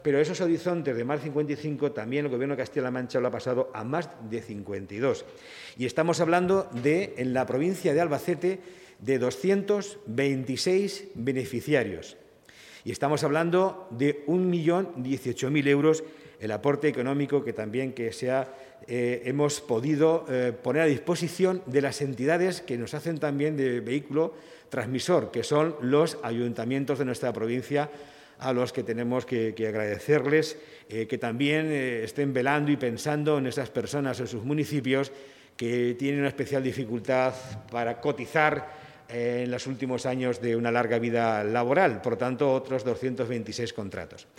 pero esos horizontes de más de 55 también el Gobierno de Castilla-La Mancha lo ha pasado a más de 52. Y estamos hablando en la provincia de Albacete, de 226 beneficiarios. Y estamos hablando de 1.018.000 euros el aporte económico que también hemos podido poner a disposición de las entidades que nos hacen también de vehículo transmisor, que son los ayuntamientos de nuestra provincia, a los que tenemos que agradecerles que también estén velando y pensando en esas personas en sus municipios que tienen una especial dificultad para cotizar en los últimos años de una larga vida laboral, por tanto, otros 226 contratos.